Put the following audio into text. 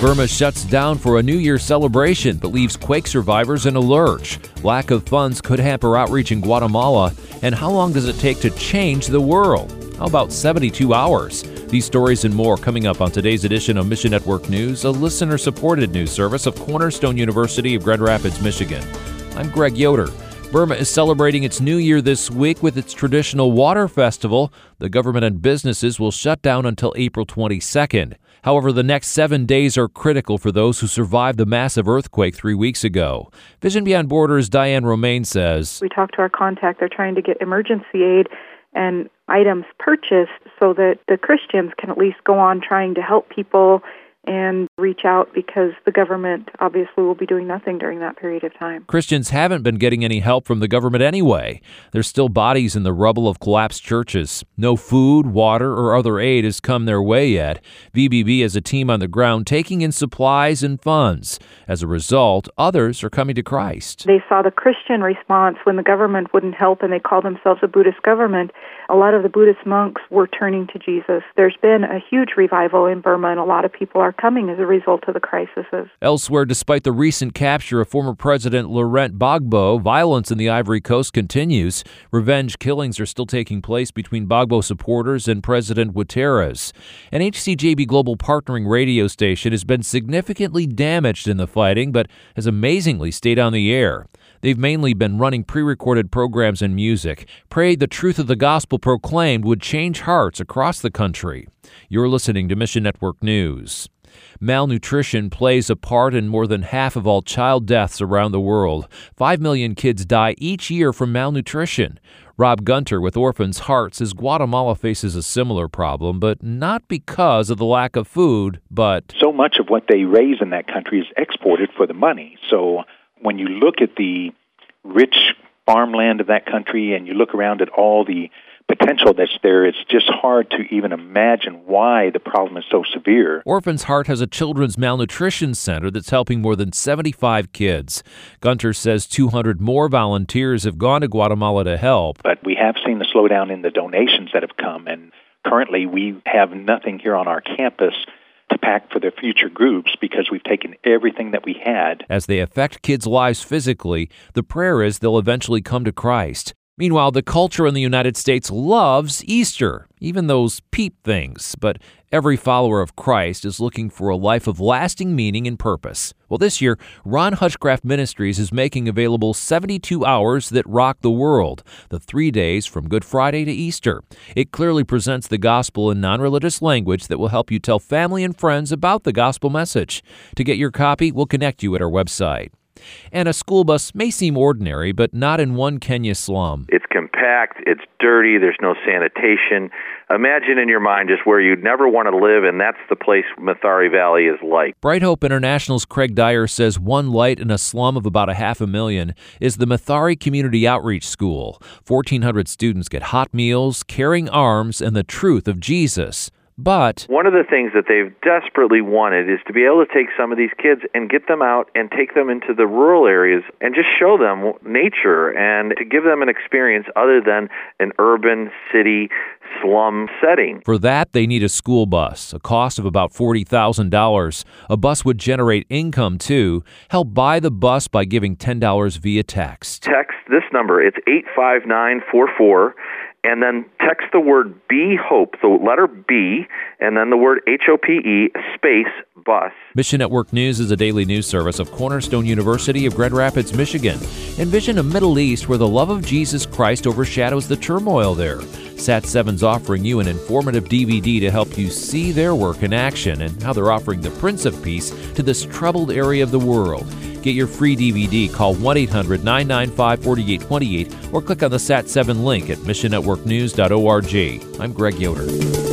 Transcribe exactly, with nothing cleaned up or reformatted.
Burma shuts down for a New Year celebration but leaves quake survivors in a lurch. Lack of funds could hamper outreach in Guatemala. And how long does it take to change the world? How about seventy-two hours? These stories and more coming up on today's edition of Mission Network News, a listener-supported news service of Cornerstone University of Grand Rapids, Michigan. I'm Greg Yoder. Burma is celebrating its New Year this week with its traditional water festival. The government and businesses will shut down until April twenty-second. However, the next seven days are critical for those who survived the massive earthquake three weeks ago. Vision Beyond Borders' Diane Romaine says, We talked to our contact. They're trying to get emergency aid and items purchased so that the Christians can at least go on trying to help people and reach out, because the government obviously will be doing nothing during that period of time. Christians haven't been getting any help from the government anyway. There's still bodies in the rubble of collapsed churches. No food, water, or other aid has come their way yet. V B B has a team on the ground taking in supplies and funds. As a result, others are coming to Christ. They saw the Christian response when the government wouldn't help, and they called themselves a Buddhist government. A lot of the Buddhist monks were turning to Jesus. There's been a huge revival in Burma, and a lot of people are coming as a result of the crises. Elsewhere, despite the recent capture of former President Laurent Gbagbo, violence in the Ivory Coast continues. Revenge killings are still taking place between Gbagbo supporters and President Ouattara's. An H C J B Global partnering radio station has been significantly damaged in the fighting, but has amazingly stayed on the air. They've mainly been running pre-recorded programs and music, prayed the truth of the gospel proclaimed would change hearts across the country. You're listening to Mission Network News. Malnutrition plays a part in more than half of all child deaths around the world. Five million kids die each year from malnutrition. Rob Gunter with Orphans' Heart says Guatemala faces a similar problem, but not because of the lack of food, but... So much of what they raise in that country is exported for the money. So when you look at the rich farmland of that country and you look around at all the potential that's there, it's just hard to even imagine why the problem is so severe. Orphans' Heart has a children's malnutrition center that's helping more than seventy-five kids. Gunter says two hundred more volunteers have gone to Guatemala to help. But we have seen a slowdown in the donations that have come, and currently we have nothing here on our campus to pack for the future groups because we've taken everything that we had. As they affect kids' lives physically, the prayer is they'll eventually come to Christ. Meanwhile, the culture in the United States loves Easter, even those peep things. But every follower of Christ is looking for a life of lasting meaning and purpose. Well, this year, Ron Hutchcraft Ministries is making available seventy-two hours that rock the world, the three days from Good Friday to Easter. It clearly presents the gospel in non-religious language that will help you tell family and friends about the gospel message. To get your copy, we'll connect you at our website. And a school bus may seem ordinary, but not in one Kenya slum. It's compact, it's dirty, there's no sanitation. Imagine in your mind just where you'd never want to live, and that's the place Mathari Valley is like. Bright Hope International's Craig Dyer says one light in a slum of about a half a million is the Mathari Community Outreach School. fourteen hundred students get hot meals, caring arms, and the truth of Jesus. But one of the things that they've desperately wanted is to be able to take some of these kids and get them out and take them into the rural areas and just show them nature and to give them an experience other than an urban city slum setting. For that, they need a school bus, a cost of about forty thousand dollars. A bus would generate income, too. Help buy the bus by giving ten dollars via text. Text this number. It's eight five nine four four. And then text the word B Hope, the letter B, and then the word H O P E, space, bus. Mission Network News is a daily news service of Cornerstone University of Grand Rapids, Michigan. Envision a Middle East where the love of Jesus Christ overshadows the turmoil there. Sat seven's offering you an informative D V D to help you see their work in action and how they're offering the Prince of Peace to this troubled area of the world. Get your free D V D. Call one eight hundred nine nine five four eight two eight or click on the Sat seven link at mission network news dot org. I'm Greg Yoder.